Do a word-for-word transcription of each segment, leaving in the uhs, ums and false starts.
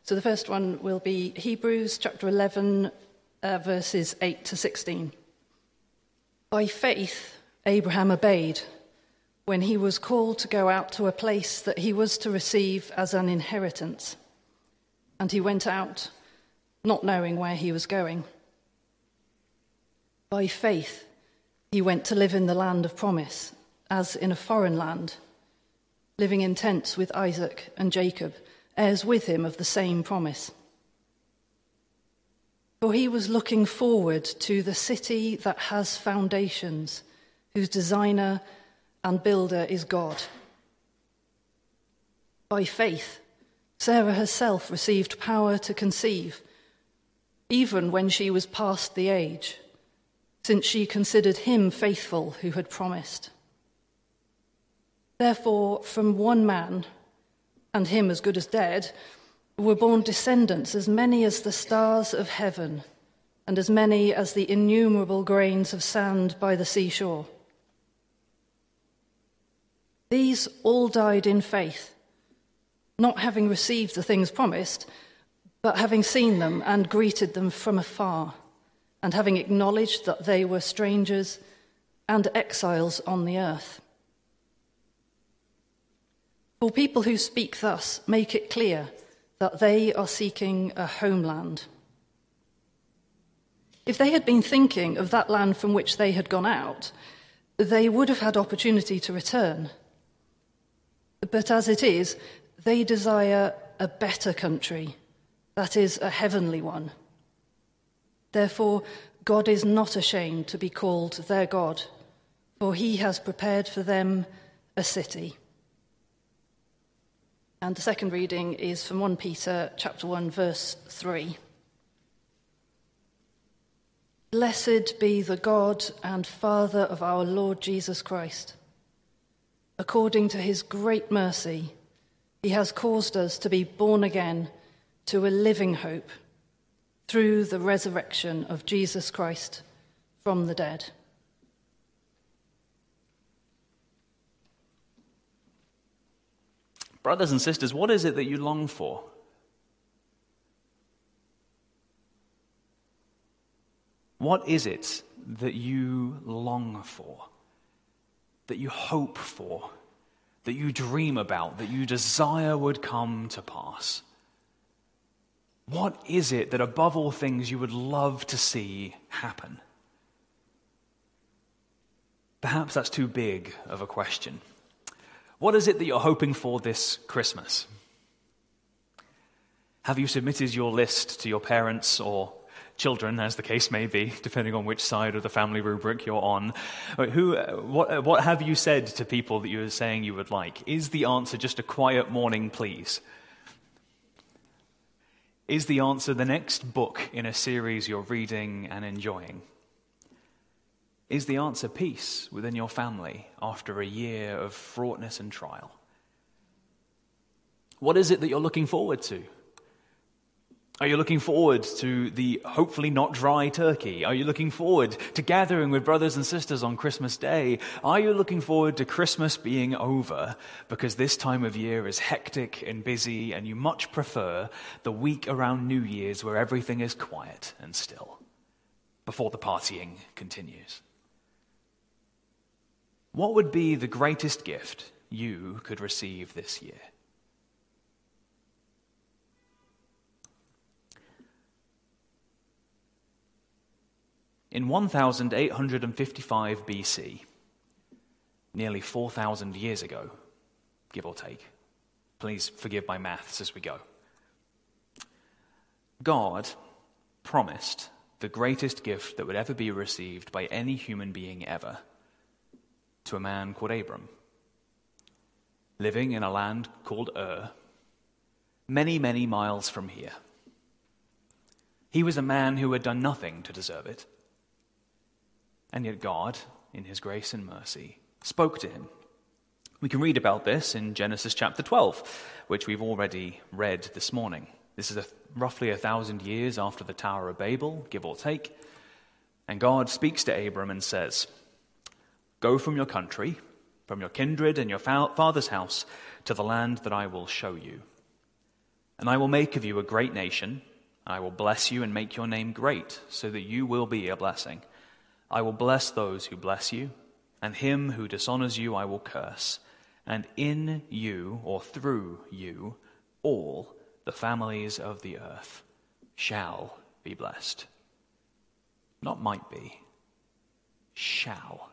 So the first one will be Hebrews chapter eleven, uh, verses eight to sixteen. By faith, Abraham obeyed when he was called to go out to a place that he was to receive as an inheritance. And he went out, not knowing where he was going. By faith, he went to live in the land of promise, as in a foreign land, living in tents with Isaac and Jacob, heirs with him of the same promise. For he was looking forward to the city that has foundations, whose designer and builder is God. By faith, Sarah herself received power to conceive, even when she was past the age, since she considered him faithful who had promised. Therefore, from one man, and him as good as dead, were born descendants as many as the stars of heaven, and as many as the innumerable grains of sand by the seashore. These all died in faith, not having received the things promised, but having seen them and greeted them from afar, and having acknowledged that they were strangers and exiles on the earth. For people who speak thus make it clear that they are seeking a homeland. If they had been thinking of that land from which they had gone out, they would have had opportunity to return. But as it is, they desire a better country, that is, a heavenly one. Therefore, God is not ashamed to be called their God, for he has prepared for them a city. And the second reading is from First Peter chapter one, verse three. Blessed be the God and Father of our Lord Jesus Christ. According to his great mercy, he has caused us to be born again to a living hope through the resurrection of Jesus Christ from the dead. Brothers and sisters, what is it that you long for? What is it that you long for, that you hope for, that you dream about, that you desire would come to pass? What is it that above all things you would love to see happen? Perhaps that's too big of a question. What is it that you're hoping for this Christmas? Have you submitted your list to your parents or children, as the case may be, depending on which side of the family rubric you're on? Who, what, what have you said to people that you're saying you would like? Is the answer just a quiet morning, please? Is the answer the next book in a series you're reading and enjoying? Is the answer peace within your family after a year of fraughtness and trial? What is it that you're looking forward to? Are you looking forward to the hopefully not dry turkey? Are you looking forward to gathering with brothers and sisters on Christmas Day? Are you looking forward to Christmas being over because this time of year is hectic and busy and you much prefer the week around New Year's where everything is quiet and still before the partying continues? What would be the greatest gift you could receive this year? In one thousand eight hundred fifty-five B C, nearly four thousand years ago, give or take, please forgive my maths as we go, God promised the greatest gift that would ever be received by any human being ever to a man called Abram, living in a land called Ur, many, many miles from here. He was a man who had done nothing to deserve it. And yet God, in his grace and mercy, spoke to him. We can read about this in Genesis chapter twelve, which we've already read this morning. This is a, roughly a thousand years after the Tower of Babel, give or take. And God speaks to Abram and says, "Go from your country, from your kindred and your fa- father's house, to the land that I will show you. And I will make of you a great nation. I will bless you and make your name great, so that you will be a blessing. I will bless those who bless you, and him who dishonors you I will curse. And in you, or through you, all the families of the earth shall be blessed. Not might be, shall.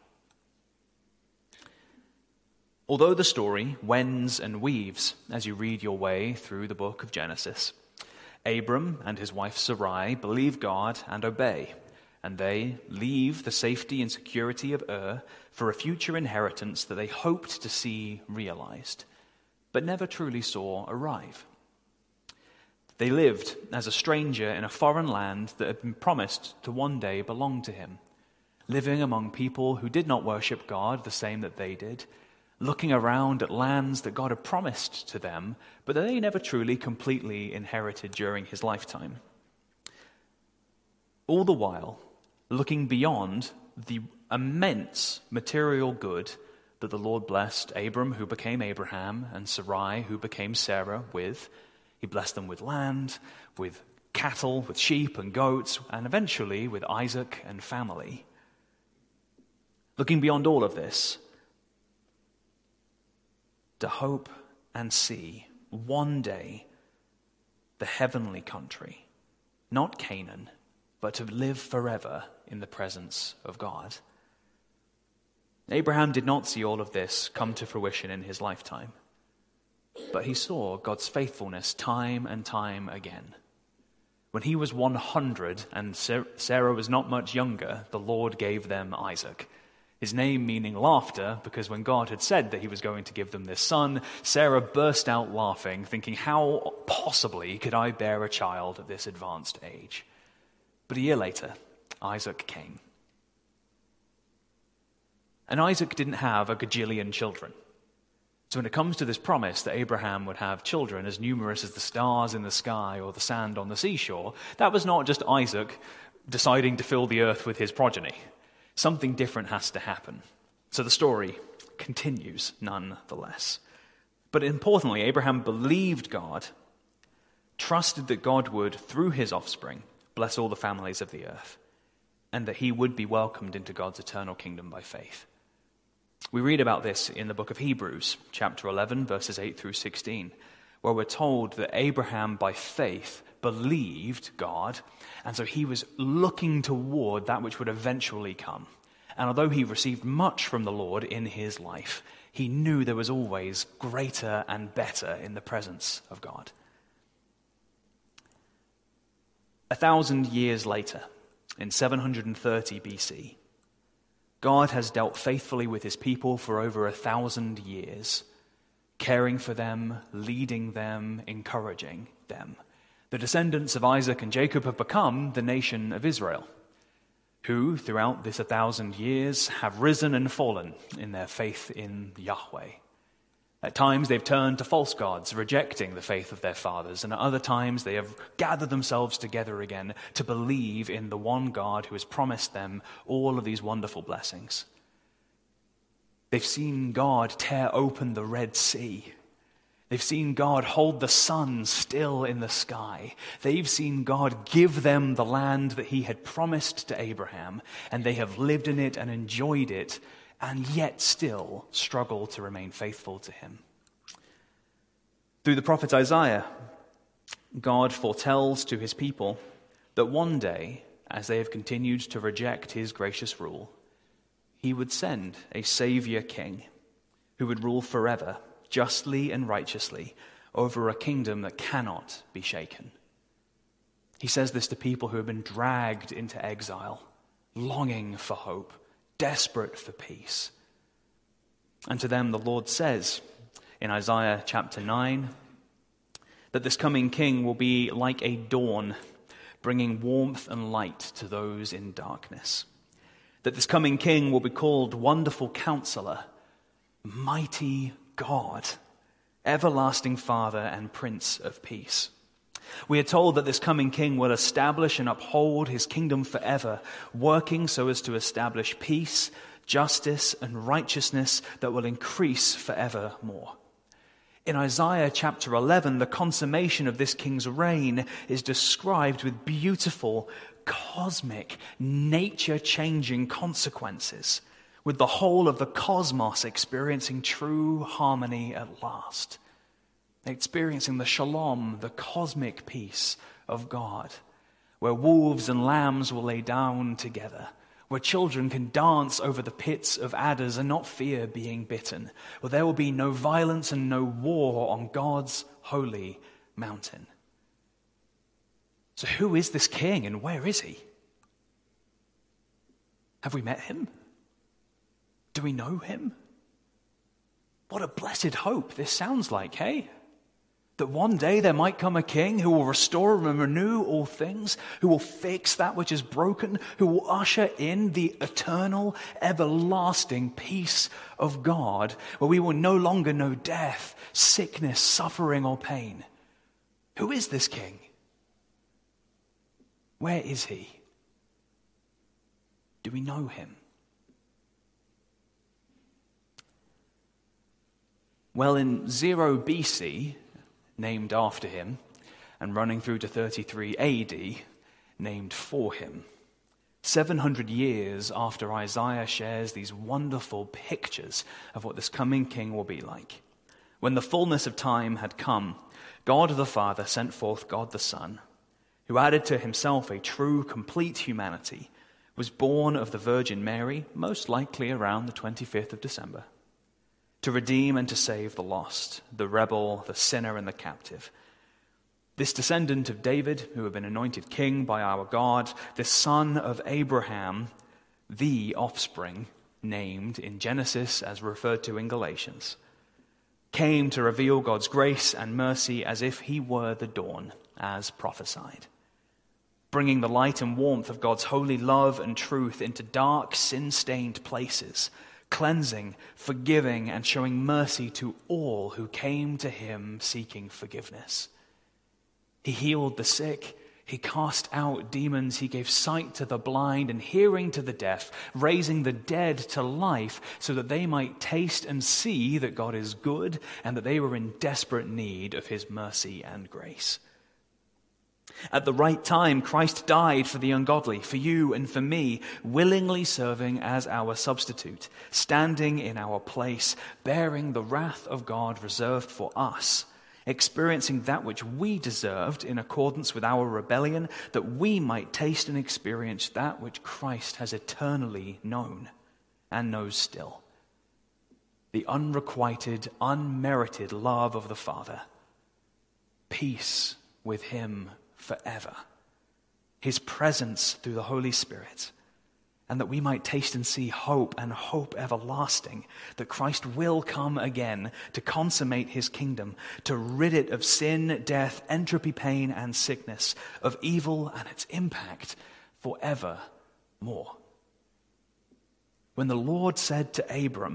Although the story wends and weaves as you read your way through the book of Genesis, Abram and his wife Sarai believe God and obey, and they leave the safety and security of Ur for a future inheritance that they hoped to see realized, but never truly saw arrive. They lived as a stranger in a foreign land that had been promised to one day belong to him, living among people who did not worship God the same that they did, looking around at lands that God had promised to them, but that they never truly completely inherited during his lifetime. All the while, looking beyond the immense material good that the Lord blessed Abram, who became Abraham, and Sarai, who became Sarah, with. He blessed them with land, with cattle, with sheep and goats, and eventually with Isaac and family. Looking beyond all of this, to hope and see one day the heavenly country, not Canaan, but to live forever in the presence of God. Abraham did not see all of this come to fruition in his lifetime, but he saw God's faithfulness time and time again. When he was one hundred and Sarah was not much younger, the Lord gave them Isaac. His name meaning laughter, because when God had said that he was going to give them this son, Sarah burst out laughing, thinking, how possibly could I bear a child at this advanced age? But a year later, Isaac came. And Isaac didn't have a gajillion children. So when it comes to this promise that Abraham would have children as numerous as the stars in the sky or the sand on the seashore, that was not just Isaac deciding to fill the earth with his progeny. Something different has to happen. So the story continues nonetheless. But importantly, Abraham believed God, trusted that God would, through his offspring, bless all the families of the earth, and that he would be welcomed into God's eternal kingdom by faith. We read about this in the book of Hebrews, chapter eleven, verses eight through sixteen, where we're told that Abraham, by faith, believed God, and so he was looking toward that which would eventually come. And although he received much from the Lord in his life, he knew there was always greater and better in the presence of God. A thousand years later, in seven hundred thirty B C, God has dealt faithfully with his people for over a thousand years, caring for them, leading them, encouraging them. The descendants of Isaac and Jacob have become the nation of Israel, who, throughout this a thousand years, have risen and fallen in their faith in Yahweh. At times they've turned to false gods, rejecting the faith of their fathers, and at other times they have gathered themselves together again to believe in the one God who has promised them all of these wonderful blessings. They've seen God tear open the Red Sea. They've seen God hold the sun still in the sky. They've seen God give them the land that he had promised to Abraham, and they have lived in it and enjoyed it, and yet still struggle to remain faithful to him. Through the prophet Isaiah, God foretells to his people that one day, as they have continued to reject his gracious rule, he would send a Savior King who would rule forever, justly and righteously, over a kingdom that cannot be shaken. He says this to people who have been dragged into exile, longing for hope, desperate for peace. And to them the Lord says in Isaiah chapter nine that this coming king will be like a dawn, bringing warmth and light to those in darkness. That this coming king will be called Wonderful Counselor, Mighty God, Everlasting Father, and Prince of Peace. We are told that this coming king will establish and uphold his kingdom forever, working so as to establish peace, justice, and righteousness that will increase forevermore. In Isaiah chapter eleven, the consummation of this king's reign is described with beautiful, cosmic, nature-changing consequences, with the whole of the cosmos experiencing true harmony at last, experiencing the shalom, the cosmic peace of God, where wolves and lambs will lay down together, where children can dance over the pits of adders and not fear being bitten, where there will be no violence and no war on God's holy mountain. So who is this king and where is he? Have we met him? Do we know him? What a blessed hope this sounds like, hey? That one day there might come a king who will restore and renew all things, who will fix that which is broken, who will usher in the eternal, everlasting peace of God, where we will no longer know death, sickness, suffering, or pain. Who is this king? Where is he? Do we know him? Well, in zero B C, named after him, and running through to thirty-three A D, named for him. seven hundred years after Isaiah shares these wonderful pictures of what this coming king will be like. When the fullness of time had come, God the Father sent forth God the Son, who added to himself a true, complete humanity, was born of the Virgin Mary, most likely around the twenty-fifth of December. To redeem and to save the lost, the rebel, the sinner, and the captive. This descendant of David, who had been anointed king by our God, this son of Abraham, the offspring, named in Genesis as referred to in Galatians, came to reveal God's grace and mercy as if he were the dawn, as prophesied, bringing the light and warmth of God's holy love and truth into dark, sin-stained places, cleansing, forgiving, and showing mercy to all who came to him seeking forgiveness. He healed the sick, he cast out demons, he gave sight to the blind and hearing to the deaf, raising the dead to life so that they might taste and see that God is good and that they were in desperate need of his mercy and grace. At the right time, Christ died for the ungodly, for you and for me, willingly serving as our substitute, standing in our place, bearing the wrath of God reserved for us, experiencing that which we deserved in accordance with our rebellion, that we might taste and experience that which Christ has eternally known and knows still. The unrequited, unmerited love of the Father. Peace with him forever, his presence through the Holy Spirit, and that we might taste and see hope and hope everlasting, that Christ will come again to consummate his kingdom, to rid it of sin, death, entropy, pain, and sickness, of evil and its impact forevermore. When the Lord said to Abram,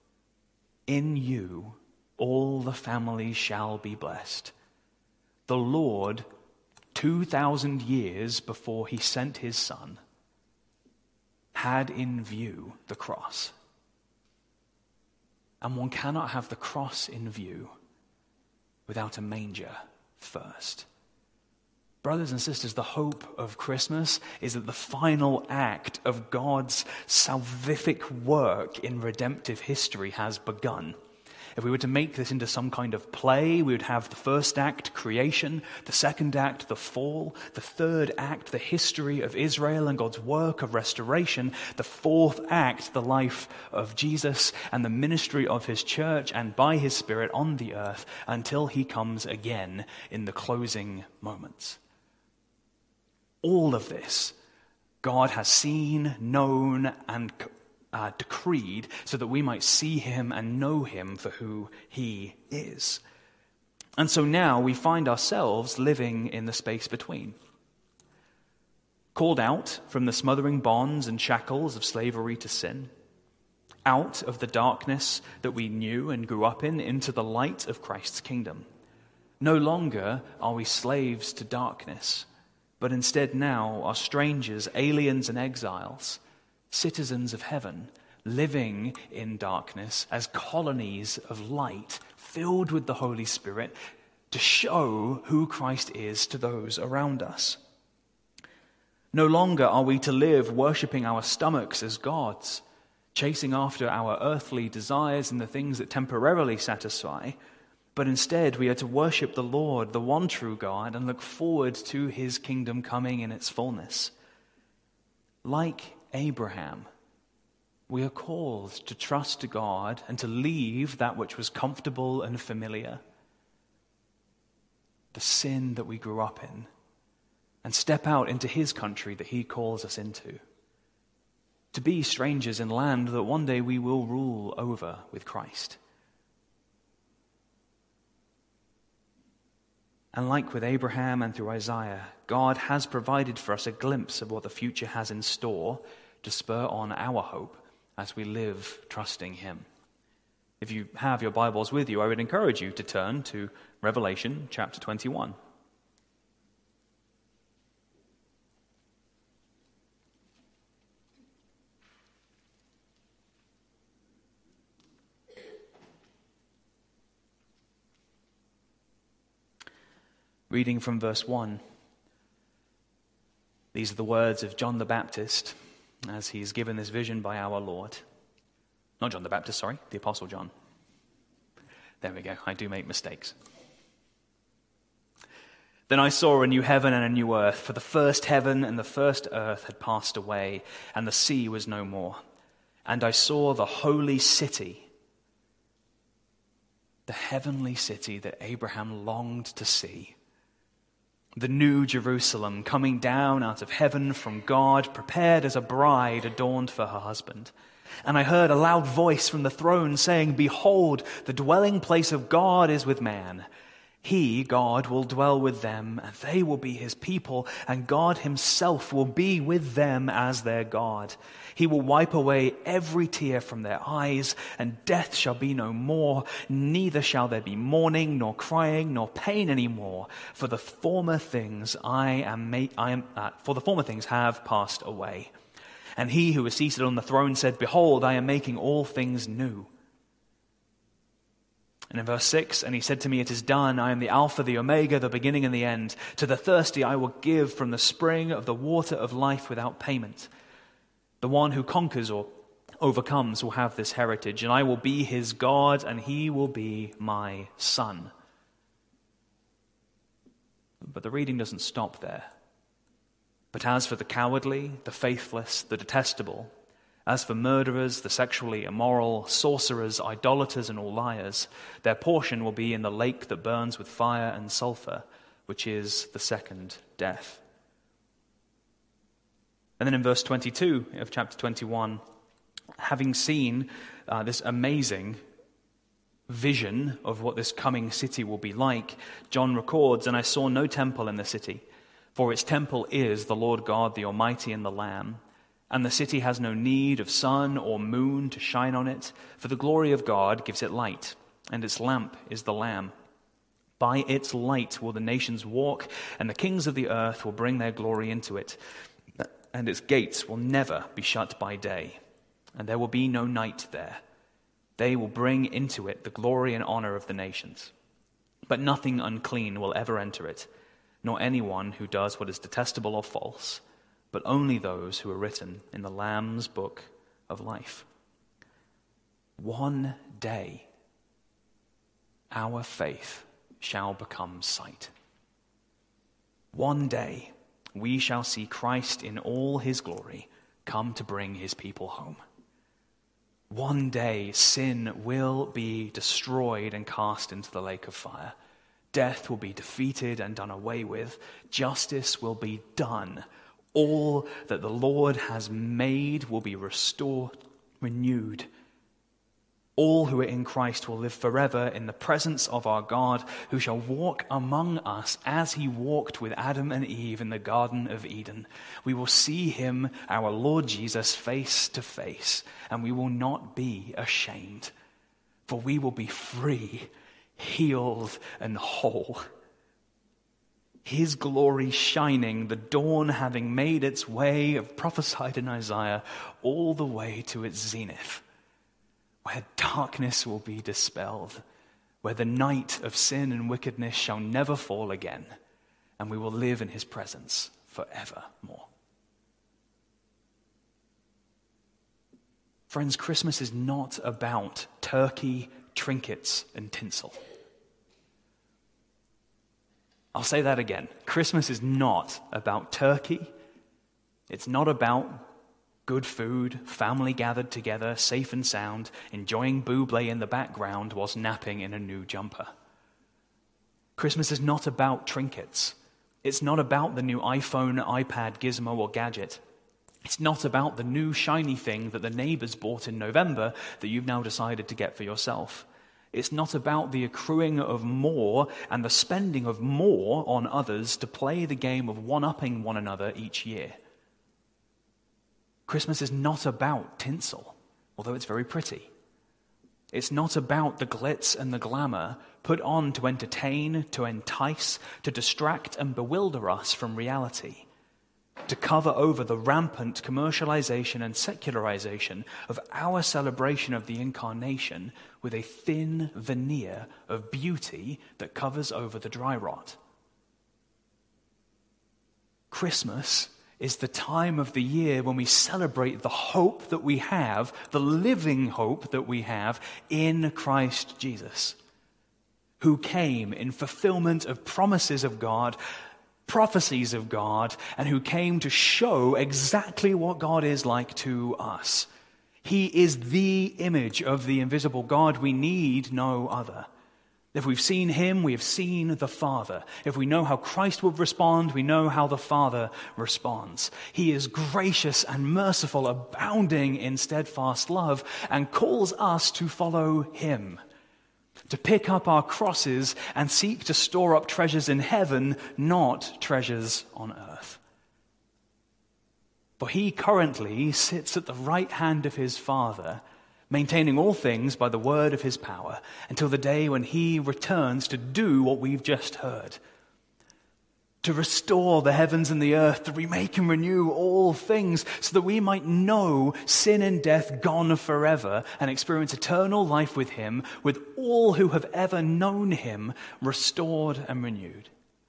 "In you all the families shall be blessed," the Lord, two thousand years before he sent his son, had in view the cross. And one cannot have the cross in view without a manger first. Brothers and sisters, the hope of Christmas is that the final act of God's salvific work in redemptive history has begun. If we were to make this into some kind of play, we would have the first act, creation, the second act, the fall, the third act, the history of Israel and God's work of restoration, the fourth act, the life of Jesus and the ministry of his church and by his Spirit on the earth until he comes again in the closing moments. All of this God has seen, known, and Uh, decreed so that we might see him and know him for who he is. And so now we find ourselves living in the space between. Called out from the smothering bonds and shackles of slavery to sin, out of the darkness that we knew and grew up in into the light of Christ's kingdom. No longer are we slaves to darkness, but instead now are strangers, aliens, and exiles, citizens of heaven, living in darkness as colonies of light filled with the Holy Spirit to show who Christ is to those around us. No longer are we to live worshipping our stomachs as gods, chasing after our earthly desires and the things that temporarily satisfy, but instead we are to worship the Lord, the one true God, and look forward to his kingdom coming in its fullness. Like Abraham, we are called to trust God and to leave that which was comfortable and familiar, the sin that we grew up in, and step out into his country that he calls us into. To be strangers in land that one day we will rule over with Christ. And like with Abraham and through Isaiah, God has provided for us a glimpse of what the future has in store to spur on our hope as we live trusting him. If you have your Bibles with you, I would encourage you to turn to Revelation chapter twenty-one. Reading from verse one. These are the words of John the Baptist as he is given this vision by our Lord. Not John the Baptist, sorry, the Apostle John. There we go, I do make mistakes. Then I saw a new heaven and a new earth, for the first heaven and the first earth had passed away, and the sea was no more. And I saw the holy city, the heavenly city that Abraham longed to see, the new Jerusalem coming down out of heaven from God, prepared as a bride adorned for her husband. And I heard a loud voice from the throne saying, "Behold, the dwelling place of God is with man. He, God, will dwell with them, and they will be his people, and God himself will be with them as their God. He will wipe away every tear from their eyes, and death shall be no more, neither shall there be mourning, nor crying, nor pain any more, for the former things I am, ma- I am uh, for the former things have passed away." And he who was seated on the throne said, "Behold, I am making all things new." And in verse six, and he said to me, "It is done. I am the Alpha, the Omega, the beginning and the end. To the thirsty I will give from the spring of the water of life without payment. The one who conquers or overcomes will have this heritage, and I will be his God, and he will be my son." But the reading doesn't stop there. "But as for the cowardly, the faithless, the detestable, as for murderers, the sexually immoral, sorcerers, idolaters, and all liars, their portion will be in the lake that burns with fire and sulfur, which is the second death." And then in verse twenty-two of chapter twenty-one, having seen uh, this amazing vision of what this coming city will be like, John records, "And I saw no temple in the city, for its temple is the Lord God, the Almighty, and the Lamb. And the city has no need of sun or moon to shine on it, for the glory of God gives it light, and its lamp is the Lamb. By its light will the nations walk, and the kings of the earth will bring their glory into it. And its gates will never be shut by day, and there will be no night there. They will bring into it the glory and honor of the nations. But nothing unclean will ever enter it, nor anyone who does what is detestable or false, but only those who are written in the Lamb's book of life." One day, our faith shall become sight. One day, we shall see Christ in all his glory come to bring his people home. One day, sin will be destroyed and cast into the lake of fire. Death will be defeated and done away with. Justice will be done. All that the Lord has made will be restored, renewed. All who are in Christ will live forever in the presence of our God, who shall walk among us as he walked with Adam and Eve in the Garden of Eden. We will see him, our Lord Jesus, face to face, and we will not be ashamed, for we will be free, healed, and whole. his glory shining, the dawn having made its way, of prophesied in Isaiah, all the way to its zenith, where darkness will be dispelled, where the night of sin and wickedness shall never fall again, and we will live in his presence forevermore. Friends, Christmas is not about turkey, trinkets, and tinsel. I'll say that again. Christmas is not about turkey. It's not about good food, family gathered together, safe and sound, enjoying Bublé in the background whilst napping in a new jumper. Christmas is not about trinkets. It's not about the new iPhone, iPad, gizmo, or gadget. It's not about the new shiny thing that the neighbors bought in November that you've now decided to get for yourself. It's not about the accruing of more and the spending of more on others to play the game of one-upping one another each year. Christmas is not about tinsel, although it's very pretty. It's not about the glitz and the glamour put on to entertain, to entice, to distract and bewilder us from reality, to cover over the rampant commercialization and secularization of our celebration of the Incarnation with a thin veneer of beauty that covers over the dry rot. Christmas is the time of the year when we celebrate the hope that we have, the living hope that we have in Christ Jesus, who came in fulfillment of promises of God, prophecies of God, and who came to show exactly what God is like to us. He is the image of the invisible God. We need no other. If we've seen him, we have seen the Father. If we know how Christ would respond, we know how the Father responds. He is gracious and merciful, abounding in steadfast love, and calls us to follow him, to pick up our crosses and seek to store up treasures in heaven, not treasures on earth. For he currently sits at the right hand of his Father, maintaining all things by the word of his power, until the day when he returns to do what we've just heard, to restore the heavens and the earth, to remake and renew all things, so that we might know sin and death gone forever and experience eternal life with him, with all who have ever known him restored and renewed.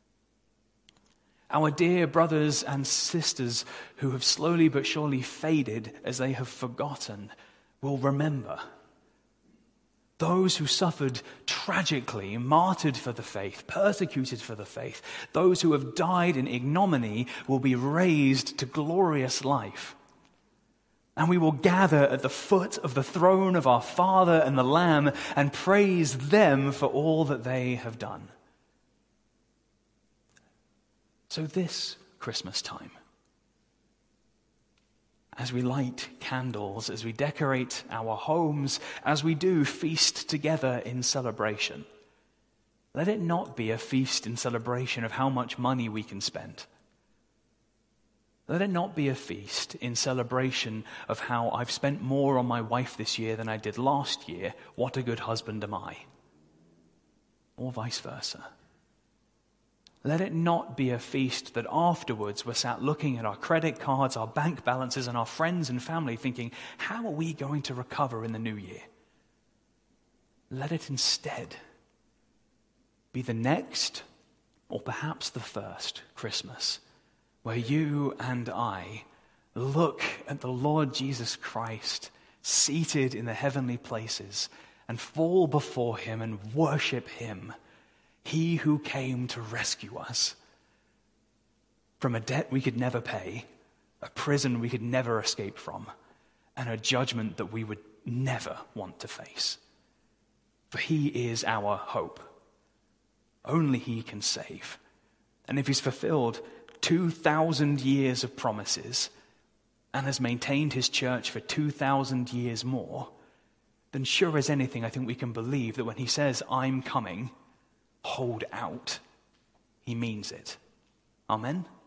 Our dear brothers and sisters who have slowly but surely faded as they have forgotten will remember. Those who suffered tragically, martyred for the faith, persecuted for the faith, those who have died in ignominy will be raised to glorious life. And we will gather at the foot of the throne of our Father and the Lamb and praise them for all that they have done. So this Christmas time, as we light candles, as we decorate our homes, as we do feast together in celebration, let it not be a feast in celebration of how much money we can spend. Let it not be a feast in celebration of how I've spent more on my wife this year than I did last year. What a good husband am I? Or vice versa. Let it not be a feast that afterwards we're sat looking at our credit cards, our bank balances, and our friends and family thinking, how are we going to recover in the new year? Let it instead be the next, or perhaps the first Christmas, where you and I look at the Lord Jesus Christ seated in the heavenly places and fall before him and worship him. He who came to rescue us from a debt we could never pay, a prison we could never escape from, and a judgment that we would never want to face. For he is our hope. Only he can save. And if he's fulfilled two thousand years of promises and has maintained his church for two thousand years more, then sure as anything, I think we can believe that when he says, I'm coming, hold out, he means it. Amen?